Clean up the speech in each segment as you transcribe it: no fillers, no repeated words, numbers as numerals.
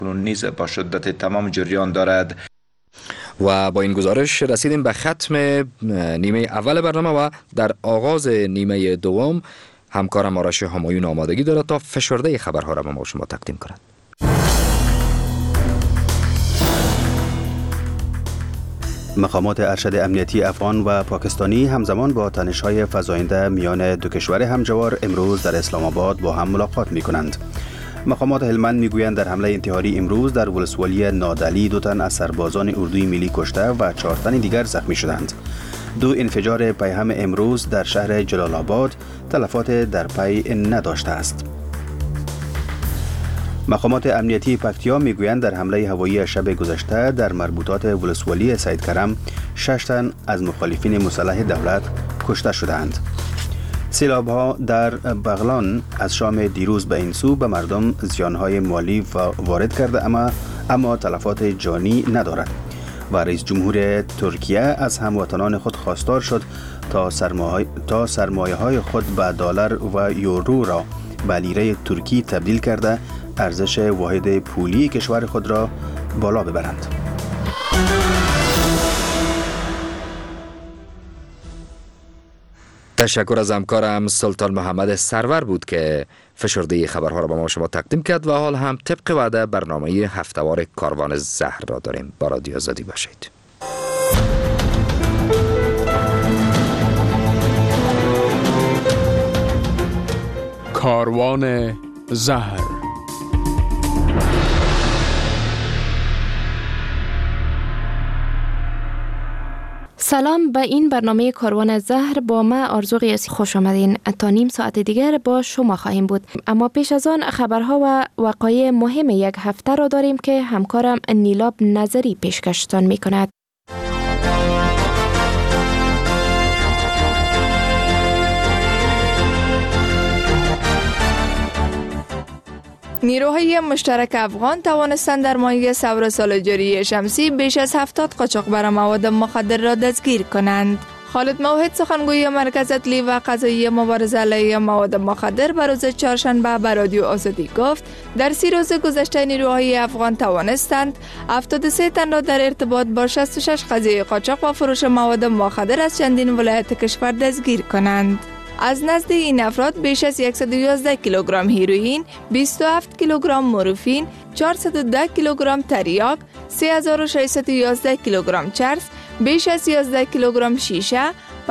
نیز با شدت تمام جریان دارد. و با این گزارش رسیدیم به ختم نیمه اول برنامه و در آغاز نیمه دوم همکارم آرش همایون آمادگی دارد تا فشرده خبرها را به ما شما تقدیم کند. مقامات ارشد امنیتی افغان و پاکستانی همزمان با تنش‌های فزاینده میان دو کشور همجوار امروز در اسلام آباد با هم ملاقات می‌کنند. مقامات هلمند میگویند در حمله انتحاری امروز در ولسوالی نادعلی 2 تن از سربازان اردوی ملی کشته و 4 تن دیگر زخمی شدند. 2 انفجار پیهم امروز در شهر جلال آباد تلفات در پی نداشته است. مقامات امنیتی پکتیا میگویند در حمله هوایی شب گذشته در مربوطات ولسوالی سید کرم 6 تن از مخالفین مسلح دولت کشته شدند. سیلاب‌ها در بغلان از شام دیروز به این سو به مردم زیانهای مالی وارد کرده اما تلفات جانی ندارد و رئیس جمهور ترکیه از هموطنان خود خواستار شد تا سرمایه‌های خود به دلار و یورو را به لیره ترکی تبدیل کرده ارزش واحد پولی کشور خود را بالا ببرند. تشکر از همکارم سلطان محمد سرور بود که فشرده خبرها را به ما شما تقدیم کرد و حال هم طبق وعده برنامه هفته‌وار کاروان زهر را داریم. با رادیو آزادی باشید. کاروان زهر. سلام، به این برنامه کاروان زهر با ما آرزو قیاسی خوش آمدین. تا نیم ساعت دیگر با شما خواهیم بود، اما پیش از آن خبرها و وقایع مهم یک هفته را داریم که همکارم نیلاب نظری پیشکشتان می کند. نیروهای مشترک افغان توانستند در ماه سور سال جاری شمسی بیش از 70 قاچاقبر مواد مخدر را دستگیر کنند. خالد موحد سخنگوی مرکز عدلی و قضایی مبارزه علیه مواد مخدر به روز چهارشنبه به رادیو آزادی گفت در 30 روز گذشته نیروهای افغان توانستند 73 تن را در ارتباط با 66 قضیه قاچاق و فروش مواد مخدر از چندین ولایت کشور دستگیر کنند. از نزد این افراد بیش از 111 کیلوگرم هیروئین، 27 کیلوگرم مورفین، 410 کیلوگرم تریاک، 3611 کیلوگرم چرس، بیش از 11 کیلوگرم شیشه،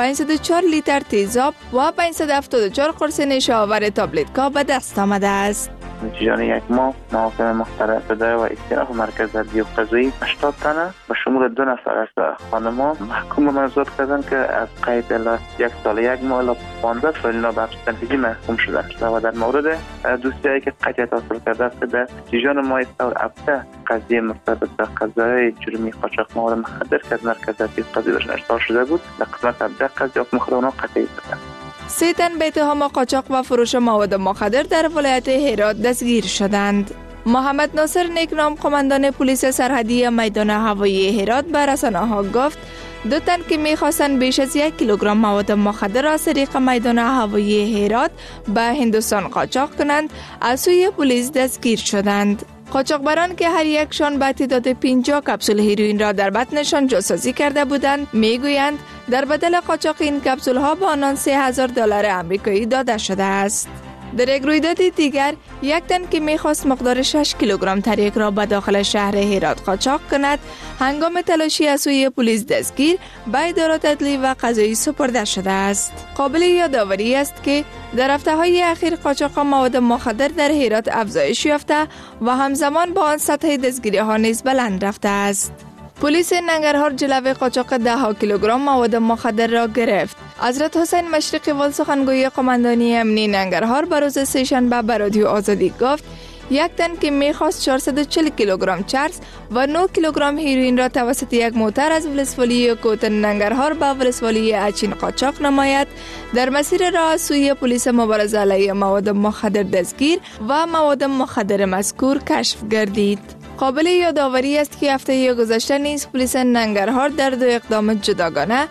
504 لیتر تیزاب و 574 قرص نشه آور تابلت‌ها به دست آمده است. نتیجه یک ماه محاکمه مختلف شده و استراف مرکز عدلی و قضایی 80 تنه به شمول 2 نفر از خانمان محکوم به مجازات کردند که از قید الی 1 سال 1 ماه الی 15 سال نابخش تنفیذی محکوم شدند و در مورد دوسیه‌ای که قطعیت حاصل کرده است در جریان ماه سور 17 قضیه مرتبط به قضایای جرمی قاچاق مواد مخدر که از مرکز عدلی و قضایی برشان ارسال شده بود در قسمت 17 قضیه حکم خودآگاه قطعی شدند. 3 تن به اتهام قاچاق و فروش مواد مخدر در ولایت هرات دستگیر شدند. محمد ناصر نیکنام قماندان پلیس سرحدی میدان هوایی هرات به رسانه‌ها گفت 2 تن که می‌خواستند بیش از 1 کیلوگرم مواد مخدر از طریق میدان هوایی هرات به هندوستان قاچاق کنند از سوی پلیس دستگیر شدند. قاچاقبران که هر یکشان به تعداد 50 کپسول هیروئین را در بطنشان جاسازی کرده بودند میگویند در بدل قاچاق این کپسول ها به آنان $3000 آمریکایی داده شده است. در یک رویداد دیگر 1 تن که میخواست مقدار 6 کیلوگرم تریاک را به داخل شهر هرات قاچاق کند هنگام تلاشی از سوی پلیس دستگیر به ادارات عدلی و قضایی سپرده شده است. قابل یادآوری است که در هفته‌های اخیر قاچاق مواد مخدر در هرات افزایش یافته و همزمان با آن سطح دستگیری‌ها نیز بلند رفته است. پلیس ننگرهار جلوه قاچاق 10 کیلوگرم مواد مخدر را گرفت. حضرت حسین مشرقی ول سخنگوی قماندانی امنی ننگرهار به روز سه‌شنبه به رادیو آزادی گفت 1 تن که میخواست 440 کیلوگرم چرس و 9 کیلوگرم هیروئین را توسط یک موتر از ولسوالی کوتن ننگرهار به ولسوالی اچین قاچاق نماید در مسیر راه سوی پلیس مبارزه علیه مواد مخدر دستگیر و مواد مخدر مذکور کشف گردید. قابل یادآوری است که هفته گذشته نیز پلیس ننگرهار در 2 اقدام جداگانه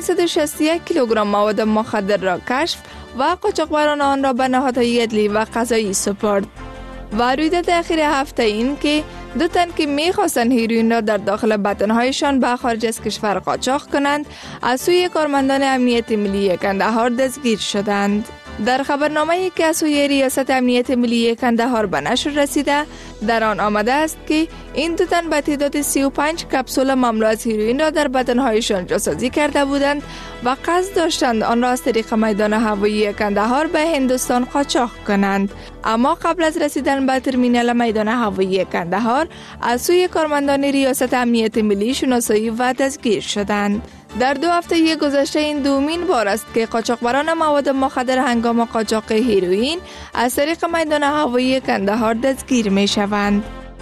561 کیلوگرم مواد مخدر را کشف و قاچاقبران آن را به نهادهای عدلی و قضایی سپرد. و رویداد اخیر هفته این که دو تن که می‌خواستند هیروئین را در داخل بدنهایشان به خارج از کشور قاچاق کنند از سوی کارمندان امنیت ملی کندهار دستگیر شدند. در خبرنامه‌ای که از سوی ریاست امنیت ملی کندهار به نشر رسیده در آن آمده است که این دو تن به تعداد 35 کپسول مملو از هیروئین را در بدنهایشان جاسازی کرده بودند و قصد داشتند آن را از طریق میدان هوایی کندهار به هندوستان قاچاق کنند، اما قبل از رسیدن به ترمینال میدان هوایی کندهار از سوی کارمندان ریاست امنیت ملی شناسایی و دستگیر شدند. در 2 هفته گذشته این دومین بار است که قاچاقبران مواد مخدر هنگام قاچاق هیروئین از طریق میدان هوایی کندهار دستگیر می شوند.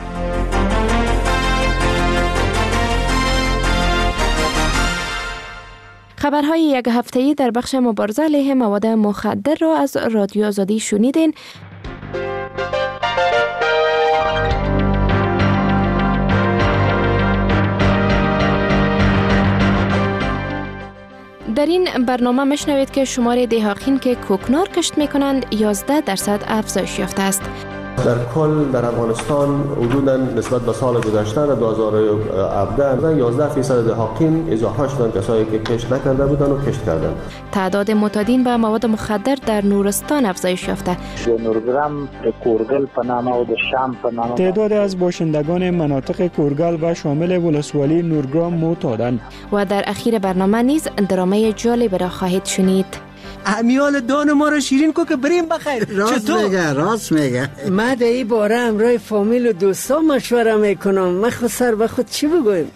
خبرهای یک هفته‌ای در بخش مبارزه علیه مواد مخدر را از رادیو آزادی شنیدین. در این برنامه مشنوید که شمار دهقین که کوکنار کشت می کنند 11% افزایش یافته است. در کل در افغانستان حدوداً نسبت به سال گذشته در 2017 11% دهقین اضافه شدند، کسایی که کشت نکرده بودند و کشت کردند. تعداد معتادین به مواد مخدر در نورستان افزایش یافته. نورگرام، کورگل په نامه و د شام په نامه. تعداد از باشندگان مناطق کورگل و شامل ولسوالی نورگرام معتادند. و در اخیر برنامه نیز درامه جالب را خواهید شنید. امیال دان ما رو شیرین کو که بریم بخیر. راست میگه. من در این باره همراه فامیل و دوستا مشوره میکنم. من خود سر به خود چی بگویم؟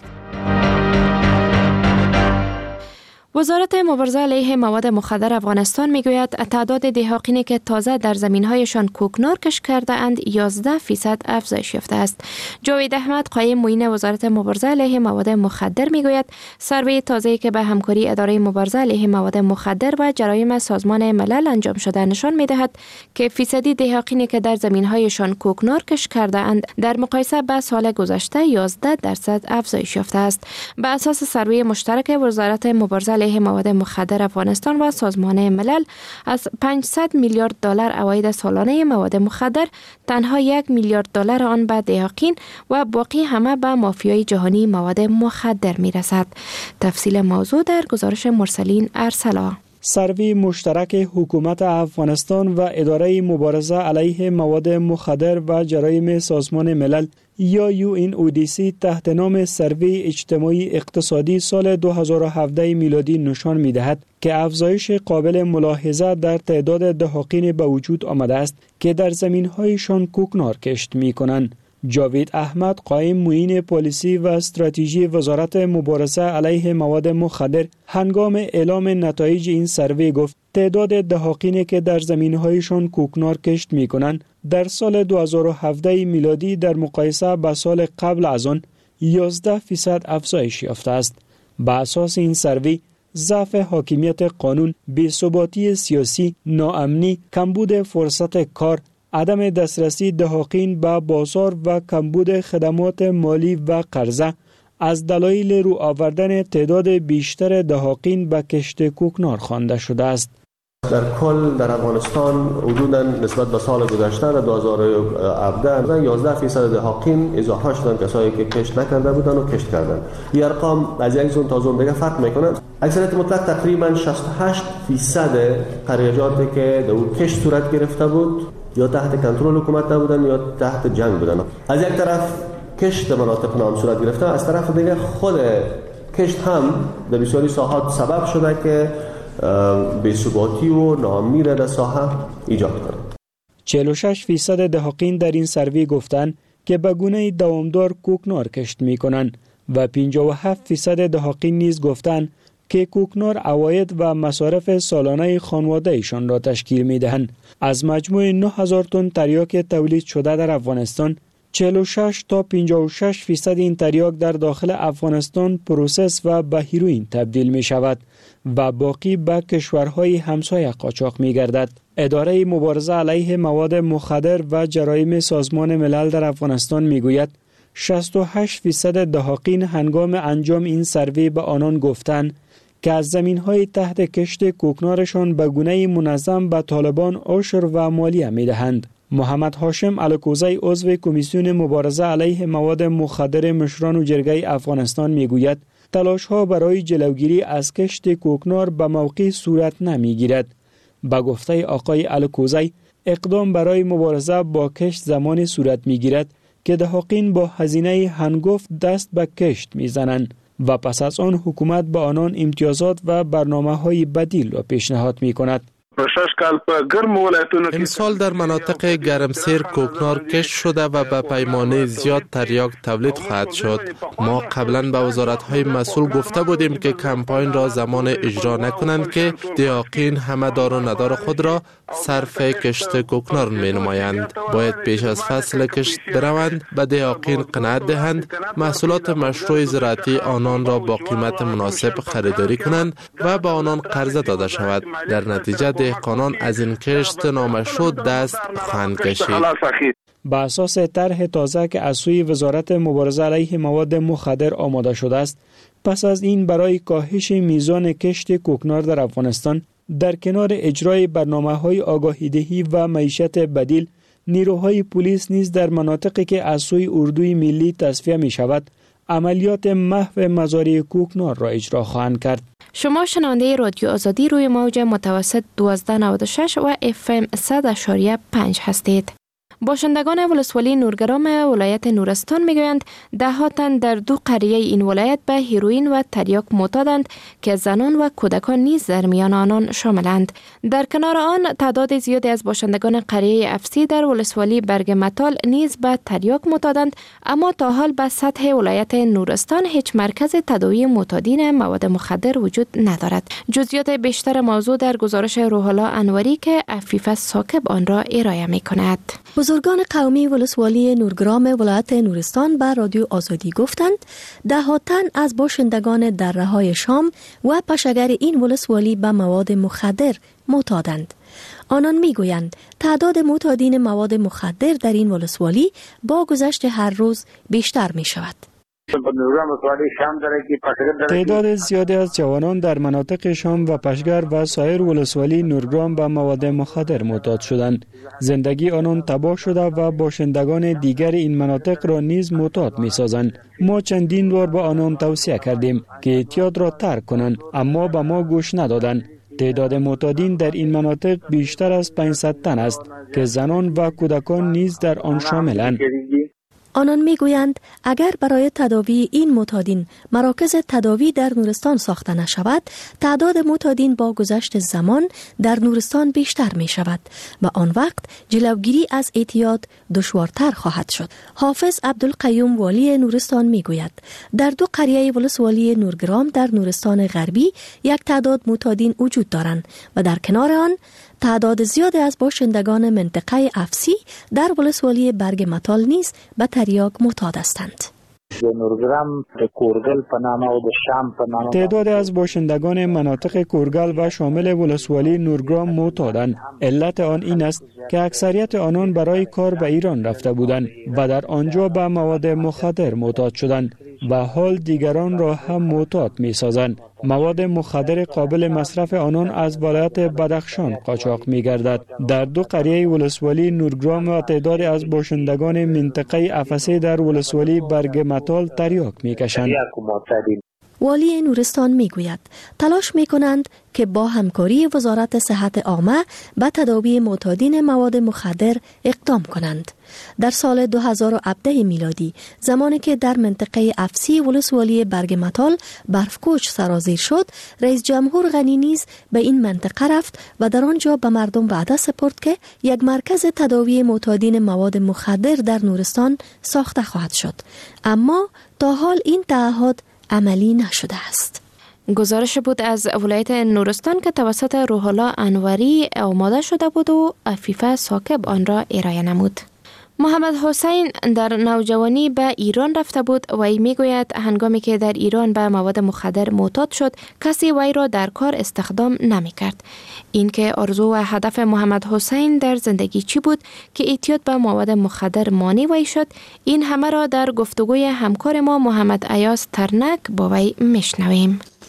وزارت مبارزه علیه مواد مخدر افغانستان میگوید تعداد دهقینی که تازه در زمین‌هایشان کوکنار کشت کرده اند 11% افزایش یافته است. جاوید احمد قایم معین وزارت مبارزه علیه مواد مخدر میگوید سروی تازه‌ای که به همکاری اداره مبارزه علیه مواد مخدر و جرایم سازمان ملل انجام شده نشان میدهد که فیصدی دهقینی که در زمین‌هایشان کوکنار کشت کرده اند در مقایسه با سال گذشته 11% افزایش یافته است. به اساس سروی مشترک وزارت مبارزه علیه مواد مخدر افغانستان و سازمان ملل از 500 میلیارد دلار عواید سالانه مواد مخدر تنها 1 میلیارد دلار آن به دهقین و باقی همه به مافیای جهانی مواد مخدر می رسد. تفصیل موضوع در گزارش مرسلین ارسلا. سروی مشترک حکومت افغانستان و اداره مبارزه علیه مواد مخدر و جرایم سازمان ملل یا UNODC تحت نام سروی اجتماعی اقتصادی سال 2017 میلادی نشان می‌دهد که افزایش قابل ملاحظه در تعداد دهقین به وجود آمده است که در زمین‌هایشان کوکنار کشت می‌کنند. جاوید احمد قایم معین پالیسی و استراتژی وزارت مبارزه علیه مواد مخدر هنگام اعلام نتایج این سروی گفت تعداد دهقینی که در زمین‌هایشان کوکنار کشت می‌کنند در سال 2017 میلادی در مقایسه با سال قبل از آن 11% افزایش یافته است. با اساس این سروی ضعف حاکمیت قانون، بی‌ثباتی سیاسی، ناامنی، کمبود فرصت کار، عدم دسترسی دهقین به بازار و کمبود خدمات مالی و قرضه از دلایل رو آوردن تعداد بیشتر دهقین به کشت کوکنار خوانده شده است. در کل در افغانستان حدوداً نسبت به سال گذشته در 2017 11% دهقین اضافه شدند، کسایی که کشت نکرده بودند و کشت کردند. این ارقام از یک زون تا زون دیگه فرق میکنند. اکثریت مطلق تقریباً 68% قریجاتی که در اون کشت صورت گرفته بود یا تحت کنترل حکومت نبودن یا تحت جنگ بودن. از یک طرف کشت مناطق نام صورت گرفته، از طرف دیگه خود کشت هم در بسیاری ساحات سبب شده که بی‌ثباتی و ناامنی را در ساحه ایجاد کنه. 46% دهقین در این سروی گفتند که به گونه دوامدار کوکنار کشت می‌کنند و 57% دهقین نیز گفتند که کوکنار عواید و مصارف سالانه خانواده ایشان را تشکیل می‌دهند. از مجموع 9000 تن تریاک تولید شده در افغانستان 46 تا 56% این تریاک در داخل افغانستان پروسس و به هیروئین تبدیل می شود و باقی به کشورهای همسایه قاچاق می گردد. اداره مبارزه علیه مواد مخدر و جرایم سازمان ملل در افغانستان می گوید 68% دهقین هنگام انجام این سروی به آنان گفتند که از زمین‌های تحت کشت کوکنارشان به گونه منظم به طالبان عشر و مالیه می‌دهند. محمد هاشم الکوزی عضو کمیسیون مبارزه علیه مواد مخدر مشران و جرگه افغانستان میگوید تلاش‌ها برای جلوگیری از کشت کوکنار به موقع صورت نمیگیرد. با گفته آقای الکوزی اقدام برای مبارزه با کشت زمانی صورت میگیرد که دهاقین با هزینه هنگفت دست به کشت میزنند و پس از آن حکومت به آنان امتیازات و برنامه‌های بدیل را پیشنهاد می‌کند. امسال در مناطق گرمسیر کوکنار کشت شده و به پیمانه زیاد تریاک تولید خواهد شد. ما قبلا به وزارت‌های مسئول گفته بودیم که کمپاین را زمان اجرا نکنند که دهاقین همه دار و ندار خود را صرف کشت کوکنار می‌نمایند. باید پیش از فصل کشت بروند، به دهاقین قناعت دهند، محصولات مشروع زراعتی آنان را با قیمت مناسب خریداری کنند و به آنان قرضه داده شود. در نتیجه دهقانان از این کشت نامشروع دست خواهند کشید. با اساس طرح تازه که از سوی وزارت مبارزه علیه مواد مخدر آماده شده است، پس از این برای کاهش میزان کشت کوکنار در افغانستان در کنار اجرای برنامه‌های آگاهی‌دهی و معیشت بدیل، نیروهای پلیس نیز در مناطقی که از سوی اردوی ملی تصفیه می شود عملیات محو مزارع کوکنار را اجرا خواهند کرد. شما شنونده رادیو آزادی روی موج متوسط 1296 و FM 100.5 هستید. باشندگان ولسوالی نورگرام ولایت نورستان میگویند ده تن در 2 قریه این ولایت به هیروئین و تریاک معتادند که زنان و کودکان نیز در میان آنان شاملند. در کنار آن تعداد زیادی از باشندگان قریه افسی در ولسوالی برگ متال نیز به تریاک معتادند، اما تا حال به سطح ولایت نورستان هیچ مرکز تداوی معتادین مواد مخدر وجود ندارد. جزئیات بیشتر موضوع در گزارش روح‌الله انوری که عفیفه ثاقب آن را ارائه می‌کند. بزرگان قومی ولسوالی نورگرام ولایت نورستان به رادیو آزادی گفتند ده تن از باشندگان دره‌های شام و پشگر این ولسوالی به مواد مخدر معتادند. آنان میگویند تعداد معتادین مواد مخدر در این ولسوالی با گذشت هر روز بیشتر می شود. تعداد زیادی از جوانان در مناطق شام و پشگر و سایر ولسوالی نورگرام به مواد مخدر معتاد شدند. زندگی آنان تباه شده و باشندگان دیگر این مناطق را نیز معتاد می سازند. ما چندین بار به آنان توصیه کردیم که اعتیاد را ترک کنند، اما به ما گوش ندادند. تعداد معتادین در این مناطق بیشتر از 500 تن است که زنان و کودکان نیز در آن شاملند. آنان میگویند اگر برای تداوی این معتادین مراکز تداوی در نورستان ساخته نشود، تعداد معتادین با گذشت زمان در نورستان بیشتر می شود و آن وقت جلوگیری از اعتیاد دشوارتر خواهد شد. حافظ عبدالقیوم والی نورستان میگوید در 2 قریه ولسوالی نورگرام در نورستان غربی یک تعداد معتادین وجود دارند و در کنار آن تعداد زیادی از باشندگان منطقه افسی در ولسوالی برگ متال نیز به تریاک معتاد هستند. تعداد از باشندگان مناطق کورگل و شامل ولسوالی نورگرام معتادند. علت آن این است که اکثریت آنان برای کار به ایران رفته بودند و در آنجا به مواد مخدر معتاد شدند و حال دیگران را هم معتاد می سازند. مواد مخدر قابل مصرف آنان از ولایت بدخشان قاچاق می گردد. در 2 قریه ولسوالی نورگرام و تعداد از باشندگان منطقه افسی در ولسوالی برگ متال تریاک می کشند. والی نورستان می گوید تلاش می کنند که با همکاری وزارت صحت عامه به تداوی معتادین مواد مخدر اقدام کنند. در سال 2017 میلادی زمانی که در منطقه افسی ولسوالی برگ متال برفکوچ سرازیر شد، رئیس جمهور غنی نیز به این منطقه رفت و در آنجا به مردم وعده سپرد که یک مرکز تداوی معتادین مواد مخدر در نورستان ساخته خواهد شد، اما تا حال این تعهد عملی نشده است. گزارش بود از ولایت نورستان که توسط روح‌الله انوری آماده شده بود و عفیفه ثاقب آن را ارائه نمود. محمد حسین در نوجوانی به ایران رفته بود و ای میگوید هنگامی که در ایران به مواد مخدر معتاد شد کسی وی را در کار استخدام نمی کرد. این که آرزو و هدف محمد حسین در زندگی چی بود که اعتیاد به مواد مخدر مانع وی شد، این همه را در گفتگوی همکار ما محمد ایاز ترنک با وی میشنویم.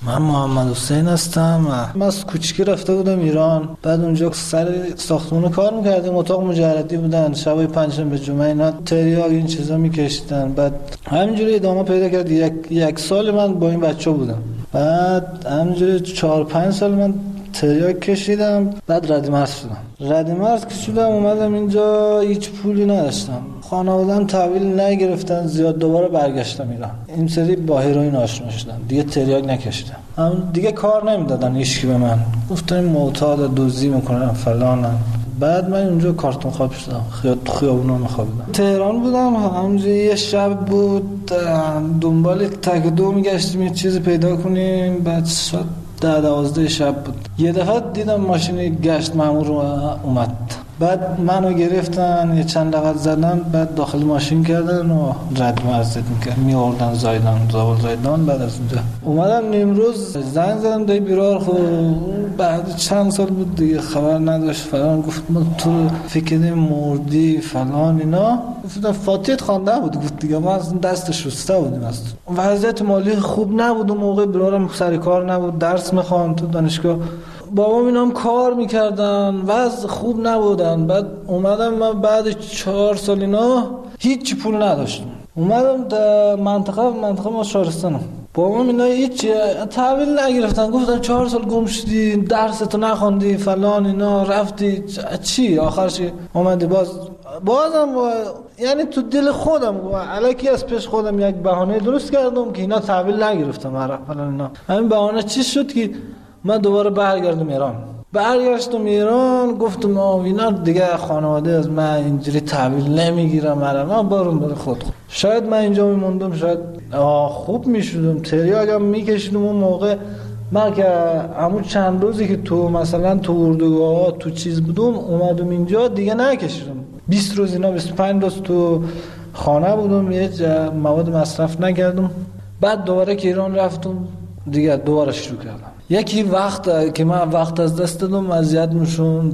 من محمد حسین هستم. من از کوچیکی رفته بودم ایران، بعد اونجا سر ساختمون کار میکردیم، اتاق مجردی بودن، شبای پنجشنبه جمعه اینا تریاک این چیزا میکشیدن. بعد همینجوری ادامه پیدا کرد. یک سال من با این بچه بودم، بعد همینجوری 4-5 سال من تریاک کشیدم. بعد ردی مرز که شدم اومدم اینجا، هیچ پولی نداشتم، خانواده‌ام تحویل نگرفتن زیاد، دوباره برگشتم ایران. این سری با هروئین آشنا شدم، دیگه تریاک نکشیدم. دیگه کار نمیدادن هیچکی به من، گفتن معتاد، دزدی میکنن فلانم. بعد من اونجا کارتون خواب شدم، خیابونا میخوابیدم. تهران بودم، همونجا یه شب بود، دنبال تک دو میگشتیم یه چیزی پیدا کنیم. بعد شد 10-12 شب بود، یه دفعه دیدم ماشین گشت مأمور اومد. بعد منو گرفتن، یه چند لغت زدن، بعد داخل ماشین کردن و رد مرز می‌آوردن زایدان. بعد از اونجا اومدم نیمروز، زنگ زدم دایی بیرار. خب بعد چند سال بود دیگه خبر نداشت فلان. گفت من تو فکر کردم مردی فلان اینا. گفتم فاتحت خوانده بود. گفت دیگه ما از دست شسته بودیم. از وضعیت مالی خوب نبود اون موقع، بیرارم سر کار نبود، درس می‌خواند تو دانشگاه. بابام اینا هم کار میکردن، وضع خوب نبودن. بعد اومدم من بعد 4 سال اینا هیچ پول نداشتم، اومدم در منطقه ما شهرستانم. بابام اینا هیچ تحویل نگرفتن، گفتن 4 سال گم شدی، درستو نخوندی فلان اینا، رفتی چی؟ آخرش اومدی بازم یعنی تو دل خودم الکی از پیش خودم یک بهانه درست کردم که اینا تحویل نگرفتم فلان اینا. همین بهانه چی شد که من دوباره برگشتم ایران. گفتم اینا دیگه خانواده از من اینجوری تحویل نمیگیرم، من برای خود. شاید من اینجا میموندم، شاید خوب میشدم، تریاکم میکشیدم. اون موقع من که همون چند روزی که تو مثلا تو اردوگاه تو چیز بودم اومدم اینجا دیگه نکشیدم. 20 روز اینا 25 روز تو خانه بودم، یه مواد مصرف نکردم. بعد دوباره که ایران رفتم دیگه دوباره شروع کردم. یکی وقت که من وقت از دست دادم، اذیت میشم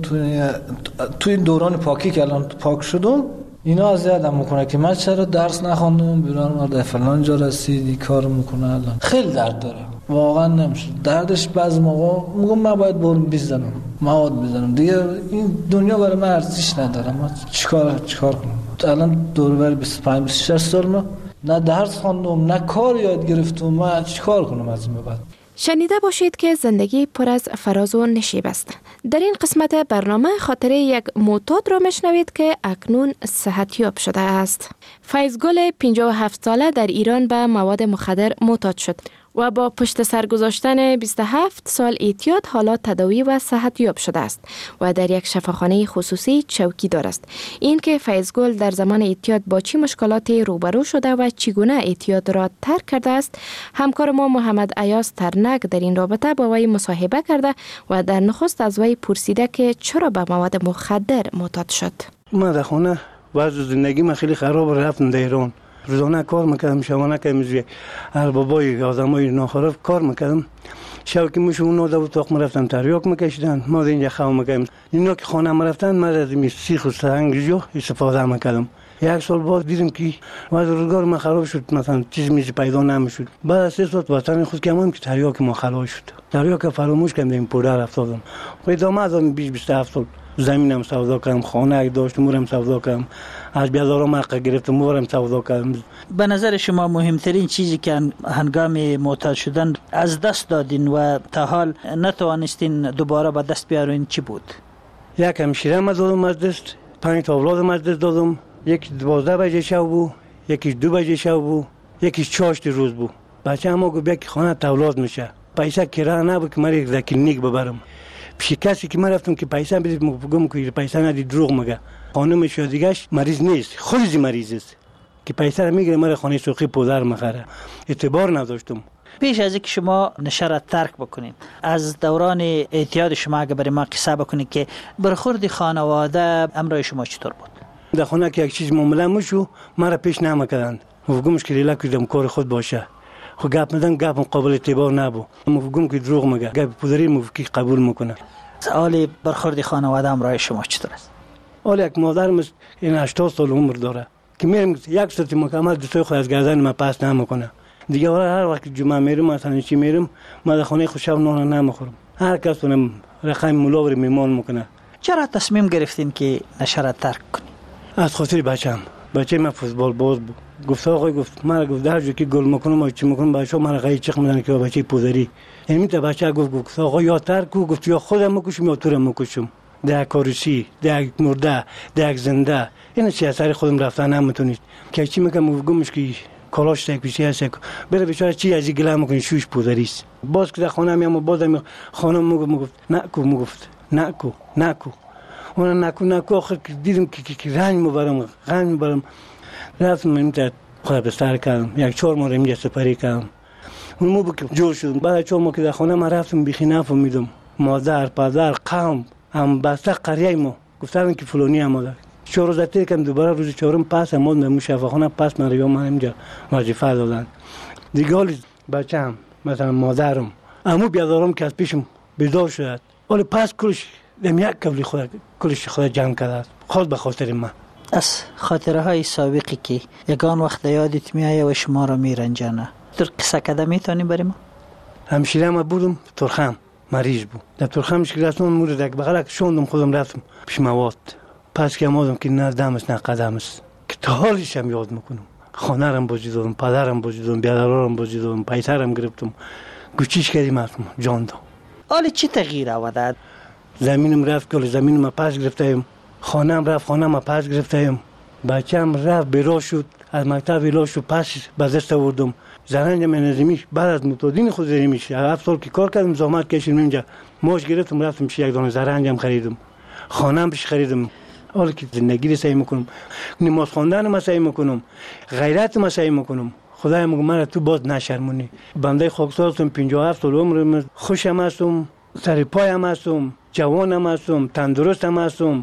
تو این دوران پاکی که الان پاک شدم، اینا اذیتم میکنه که من چرا درس نخوندم، بیرون مرد فلان جا رسیدی کار میکنه. الان خیلی درد داره، واقعا نمیشه. دردش بعضی موقع میگم من باید برم مواد بزنم دیگه، این دنیا برای من ارزش نداره. من چیکار کنم؟ الان دور بر 25-26 سال نه درس خواندم نه کار یاد گرفتم، من چیکار کنم از این به بعد؟ شنیده باشید که زندگی پر از فراز و نشیب است. در این قسمت برنامه خاطره یک معتاد را میشنوید که اکنون صحتیاب شده است. فیضگل 57 ساله در ایران به مواد مخدر معتاد شد و با پشت سر گذاشتن 27 سال اعتیاد حالا تداوی و صحتیاب شده است و در یک شفاخانه خصوصی چوکیدار است. این که فیضگل در زمان اعتیاد با چه مشکلاتی روبرو شده و چگونه اعتیاد را ترک کرده است، همکار ما محمد ایاز ترنک در این رابطه با وی مصاحبه کرده و در نخست از وی پرسیده که چرا به مواد مخدر معتاد شد. من در خانه وضع زندگی من خیلی خراب، رفتم در ایران، روزانه کار میکردم، شبانه که میزوی اربابای آدمای ناخراب کار میکردم. شب که میشه اون نوده و تاق مرفتم تریاک میکشیدن، ما در اینجا خواه میکردم. اینا که خانه مرفتن من از این سیخ و سنگ جو استفاده میکردم. 1 سال بعد دیدم که وضع روزگار من خراب شد، مثلا چیز میزی پیدا نمیشد. بعد از 3 سال وطن خود کردم که تریاک ما خلاص شد. تریاک فراموش کردم، این پودر افتادم. و ادامه از 27 سال زمینم سودا کردم، خانه داشتم مورم سودا کردم، از بیازارم حق گرفتم مورم سودا کردم. به نظر شما مهمترین چیزی که هنگام معتاد شدن از دست دادین و تا حال نتوانستین دوباره به دست بیارین چی بود؟ یک همشیرم از دادم از دست، 5 تا اولادم از دست دادم. یکی 12 بجه شب بود، یکی 2 بجه شب بود، یکی 4 روز بود. بچه اما گفت یک خانه تولاد میشه، پیسه کرایه نبود که من یک کلینیک ببرم. پیش کسی که من رفتم که پیسه بدید، میگم که پیسه ندی، دروغ میگه. خانم شادیگاش مریض نیست، خودش مریض است که پیسه رو میگیره من خانه سوخی پودر میخره. اعتبار نداشتم. پیش از اینکه شما نشه را ترک بکنید، از دوران اعتیاد شما اگه برای ما قصه بکنید که برخورد خانواده امرای شما چطور بود؟ در خانه که یک چیز معامله میشو مرا پیش نمیکردند، میگم که ریلکس کردم کار خود باشه. خب گپ میدن، گپ قابل اعتبار نبود. میگم که دروغ میگه، گپ پودری میگه قبول میکنه. حال برخورد خانواده امرای شما چطور است؟ حال یک مادرم این 80 سال عمر داره که میرم 1 ساعت مکمل دستای خود از گردن من پس نمیکنه. دیگه هر وقت جمعه میرم مثلا چی میرم ما در خانه خوشم نان نمیخورم. هر کس اونم رقم ملاور میمان میکنه. چرا تصمیم گرفتین که نشه را ترک کنی؟ از خاطر بچه من فوتبال باز بود. گفت آقای گفت مرا گفت در جو که گل میکنم و چی میکنم بچه‌ها مرا غیر چخ میزنن که بچه پودری. یعنی تا بچه گفت آقا یا ترک کو گفت یا خودم میکشم یا تو رو میکشم. در کارشی، در مرده، در زنده. این چی اثر خودم رفتن نمیتونید. که چی میگم گمش که کلاش تک پیشی هست بره بیچاره چی از گله میکنه شوش پودریست. باز که در خانه میام بازم خانم میگفت نکو. اون نکو آخر دیدم که رنج میبرم رفتم اینجا خود بستر کردم 1-4 ماه اینجا سپری کردم اون موقع که جور شدم بعد 4 ماه که در خانه من رفتم بیخی نفهمیدم مادر پدر قوم هم بسته قریه ما گفتن که فلانی هم مادر 4 روز تیر کردم دوباره روز 4م پس اماد من شفاخانه پس من ریام اینجا وظیفه دادن دیگه حالی بچه‌م مثلا مادرم عمو بیادارم که از پیشم بیدار شد ولی پس کلش دم یک کبلی کلش خود جمع کرده خود به خاطر من. از خاطره های سابقی که یگان وقت یادت میایه و شما را میرنجانه در قصه کده میتونی برای ما؟ همشیره ما بودم ترخم مریض بود در ترخم شکلستان مورد یک بغلک شوندم خودم رفتم پیش مواد پس که امادم که نه دمست نه قدمست که تا حالش هم یاد میکنم خانه رم بازی دادم پدرم بازی دادم بیادرارم بازی دادم پیترم گرفتم گوچیش کردیم جان داد. حالی چی تغییر آورد؟ زمینم رفت که زمینم پس گرفتم خانم رفت خانم پس گرفتم بچه‌م رفت بیراه شد از مکتب بیراه شد پس به دست آوردم زرنجم نظامیش بعد از متادین خود زریمیش 7 سال که کار کردم زحمت کشیدم اینجا ماش گرفتم رفتم یک دانه زرنجم خریدم خانم پیش خریدم حالا که زندگی رو سعی میکنم نماز خواندن رو سعی میکنم غیرت رو سعی میکنم خدای میگه من تو باز نشرمونی بنده خاکسارم 57 سال عمرم خوشم هستم سر پایم هستم جوانم هستم تندرستم هستم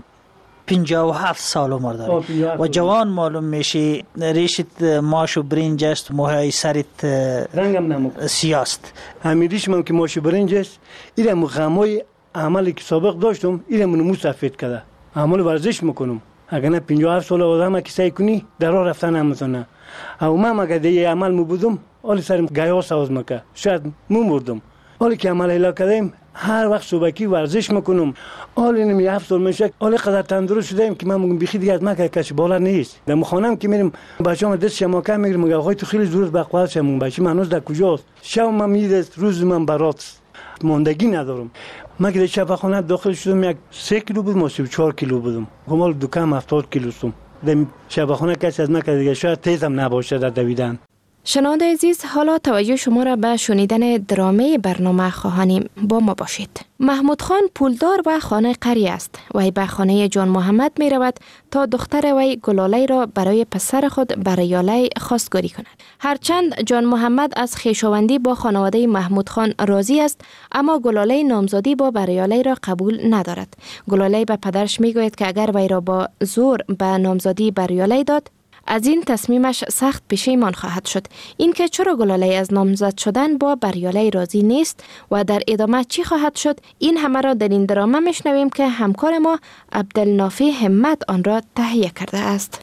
57 سال عمر داری و جوان معلوم میشی ریشت ماش و برنج است موهای سرت رنگم نمک سیاست همین ریشم که ماش و برنج است اینم غمای عملی که سابق داشتم اینم نمو سفید کرده عمل ورزش میکنم اگر نه 57 سال آدم که سعی کنی در راه رفتن نمیتونه او من اگر دیگه عمل میبودم حالی سرم گیا ساز میکرد شاید مردم حالی که عمل الا کردیم هر وقت صبحکی ورزش میکنم حالی نمی 7 سال میشه حالی قدر تندرست شدم که من میگم بیخی دیگه از من کش بالا نیست در خانم که میرم بچه‌ام دست شماکه میگیرم میگم آقای تو خیلی زور بقوال شمون بچه من هنوز در کجاست شب من میرس روز من برات موندگی ندارم من که شب خانه داخل شدم 3 کیلو بود ماشو 4 کیلو بودم کمال دکم 70 کیلو سوم در شب خانه کسی از من که دیگه شاید تیزم نباشه در دویدن. شنونده عزیز حالا توجه شما را به شنیدن درامه برنامه خواهانیم با ما باشید. محمود خان پولدار و خانه قری است. وی به خانه جان محمد می رود تا دختر وی گلاله را برای پسر خود بریاله خواستگاری کند. هرچند جان محمد از خویشاوندی با خانواده محمود خان راضی است اما گلاله نامزادی با بریاله را قبول ندارد. گلاله به پدرش می گوید که اگر وی را با زور به نامزادی بریاله داد از این تصمیمش سخت پشیمان خواهد شد. اینکه چرا گلاله از نامزد شدن با بریاله راضی نیست و در ادامه چی خواهد شد این همه را در این درامه میشنویم که همکار ما عبدالنافی همت آن را تهیه کرده است.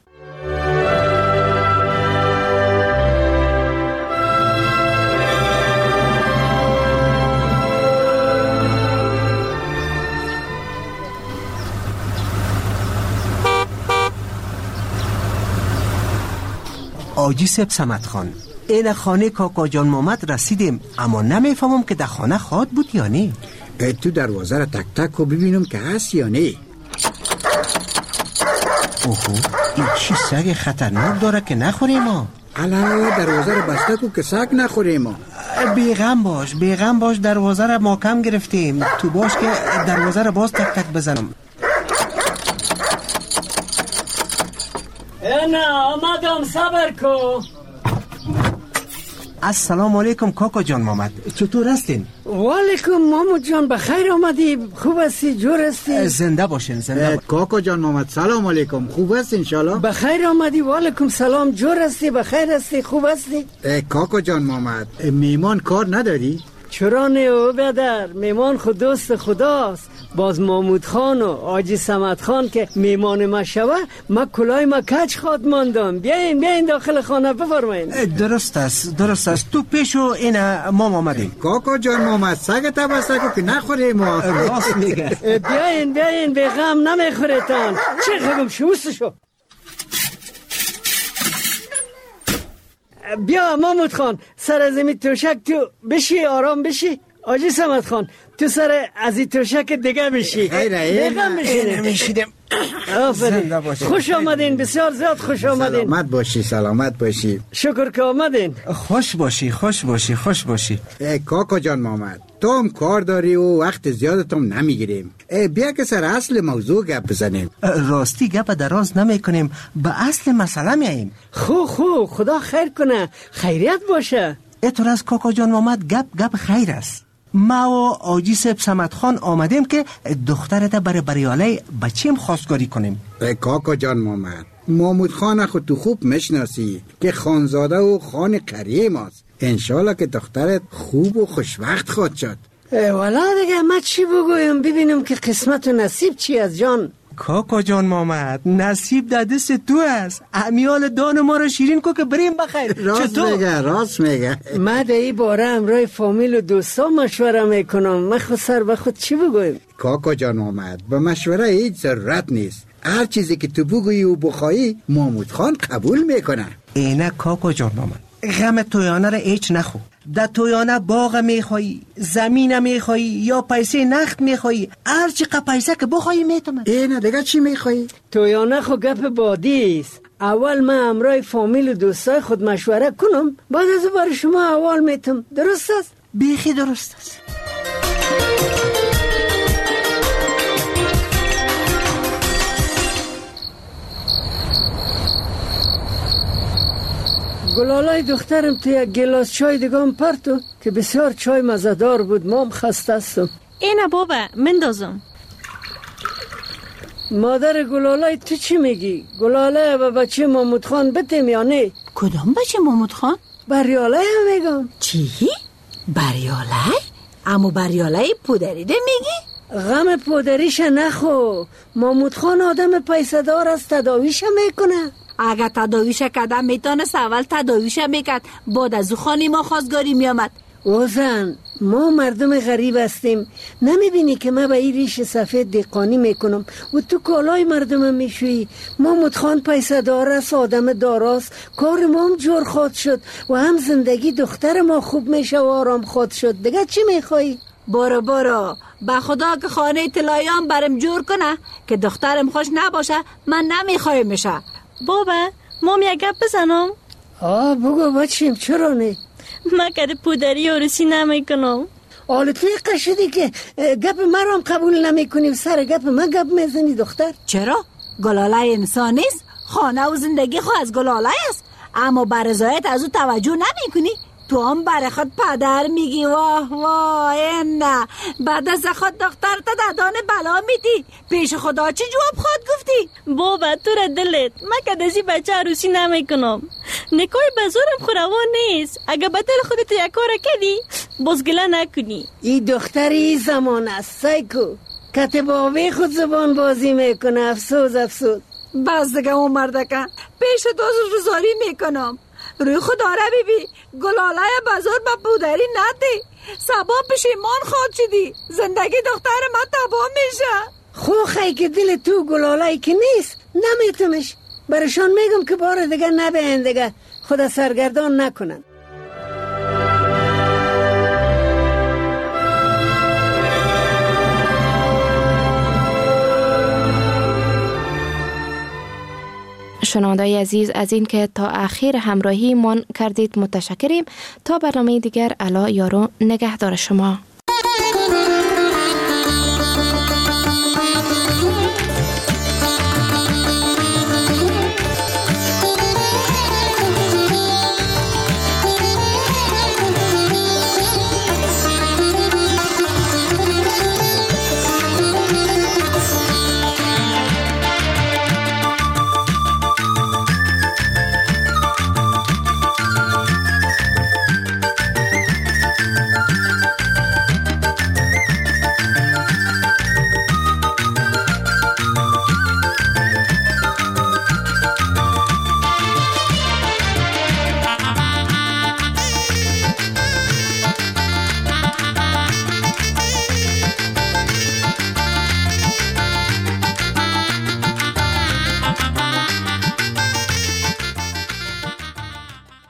آجی سب سمت خان این خانه کاکا جان محمد رسیدیم اما نمیفهمم که در خانه خواد بود یا نه. تو دروازه را تک تک و ببینم که هست یا نه. اوهو این چی سگ خطرناک داره که نخوریم ما. علا دروازه را بسته کو که سگ نخوریم ما. بیغم باش دروازه را محکم گرفتیم تو باش که دروازه را باز تک تک بزنم. نه آمدم صبر کو. السلام علیکم کاکا جان محمد چطور هستین؟ وعلیکم محمد جان بخیر آمدی خوب هستی جور هستی؟ زنده باشین کاکا جان محمد سلام علیکم خوب هستی انشالله؟ بخیر آمدی وعلیکم سلام جور هستی بخیر هستی خوب هستی؟ کاکا جان محمد میمان کار نداری؟ چرا نه بدر، میمان خود دوست خداست. باز محمود خان و حاجی صمد خان که میمان ما شوه، ما کلاه ما کج خواد ماندم. بیاین داخل خانه بفرمایین. درست است تو پیشو این ما آمدیم. کاکا جان محمد سگ تبسکو که نخوره ما. راست میگه. بیاین به غم نمیخورتان. چه خبم شوستشو. بیا محمود خان، سر از این توشک تو بشی، آرام بشی. حاجی صمد خان تو سر از این توشک دیگه بشی. بیگم میشینیم. خوش آمدین، بسیار زیاد خوش آمدین. سلامت باشی. شکر که آمدین. خوش باشی. کاکا جان محمد، تو هم کار داری و وقت زیادتم نمیگیریم. بیا که سر اصل موضوع گپ بزنیم. راستی گپ دراز نمی کنیم، به اصل مسئله میاییم. خو خدا خیر کنه، خیریت باشه. اتور از کاکا جان محمد گپ خیر است. ما و حاجی صمد خان آمدیم که دخترت برای بریاله بچیم خواستگاری کنیم. کاکا جان محمود خان خود تو خوب میشناسی که خانزاده و خان کریم است. انشالله که دخترت خوب و خوشوقت خواهد شد. والا دیگه ما چی بگویم، ببینم که قسمت و نصیب چی از جان. کاکا جان محمد، نصیب در دست تو است. امیال دان ما رو شیرین کو که بریم بخیر. راست میگه. ما در این باره امرای فامیل و دوستا مشوره میکنم. ما خود سر به خود چی بگویم؟ کاکا جان محمد، به مشوره هیچ ضرورت نیست. هر چیزی که تو بگویی و بخوایی محمود خان قبول میکنه. اینه کاکا جان محمد، غم تویانه را هیچ نخو. در تویانه باغ میخوایی، زمین میخوایی یا پیسه نخت میخوایی، هر چقدر پیسه که بخوایی میتونم. اینه دیگه چی میخوایی؟ تویانه خو گپ بادی است. اول من امرای فامیل و دوستای خود مشوره کنم، بعد از بار شما اول میتونم. درست است؟ بیخی درست است. گلالای دخترم تو یک گلاس چای دیگم پرتو که بسیار چای مزدار بود. ما هم خسته هستم. اینه بابا مندازم. مادر گلالای تو چی میگی؟ گلاله و بچه محمود خان بتیم یا نه؟ کدام بچه محمود خان؟ بریاله هم میگم. چی؟ بریاله؟ اما بریاله پودریده میگی؟ غم پودریش نخو. محمود خان آدم پیسه دار است، تداویش میکنه. اگر تداویش کدم میتونست اول تداویش میکرد، بعد از او خانی ما خواستگاری میامد. اوزن ما مردم غریب هستیم، نمیبینی که من به این ریش سفید دقانی میکنم و تو کالای مردم میشوی. محمود خان پیسه دار است، آدم داراست، کار ما هم جور خود شد و هم زندگی دختر ما خوب میشه و آرام خود شد. دیگه چی میخوایی؟ برو به خدا که خانه طلاییان برم جور کنه که دخترم خوش نباشه من نمیخوایم میشه. بابا مام یک گپ بزنم؟ بگو بچیم. چرا نه؟ من کده پودری و رسی نمیکنم. توی قشدی که گپ من هم قبول نمیکنی، سر گپ من گپ میزنی دختر. چرا؟ گلاله انسان نیست؟ خانه و زندگی خو از گلاله است، اما بر رضایت از او توجه نمیکنی. تو هم برای خود پدر میگی واه نه، بعد از خود دختر تا ددان بلا میدی. پیش خدا چی جواب خود گفتی؟ بابا تو را دلت، من که دزی بچه عروسی نمیکنم. نکای بزرم خوروان نیست. اگه به دل خودت یک کار کردی بازگله نکنی. این دختر این زمان است سایکو، کتباوی خود زبان بازی میکنه. افسوس بس دیگه اون مردکه پیش دوست روزاری میکنم. روی خدا را بیبی گلاله بازار با پودری ندی، سبا پشیمان خود شدی، زندگی دختر ما تباه میشه. خوخی که دل تو گلاله که نیست نمیتونش. برشان میگم که بار دیگه نبین، دیگه خدا سرگردان نکنن. شنوندای عزیز از این که تا آخر همراهی من کردید متشکریم. تا برنامه دیگر الا یارو نگهدار شما.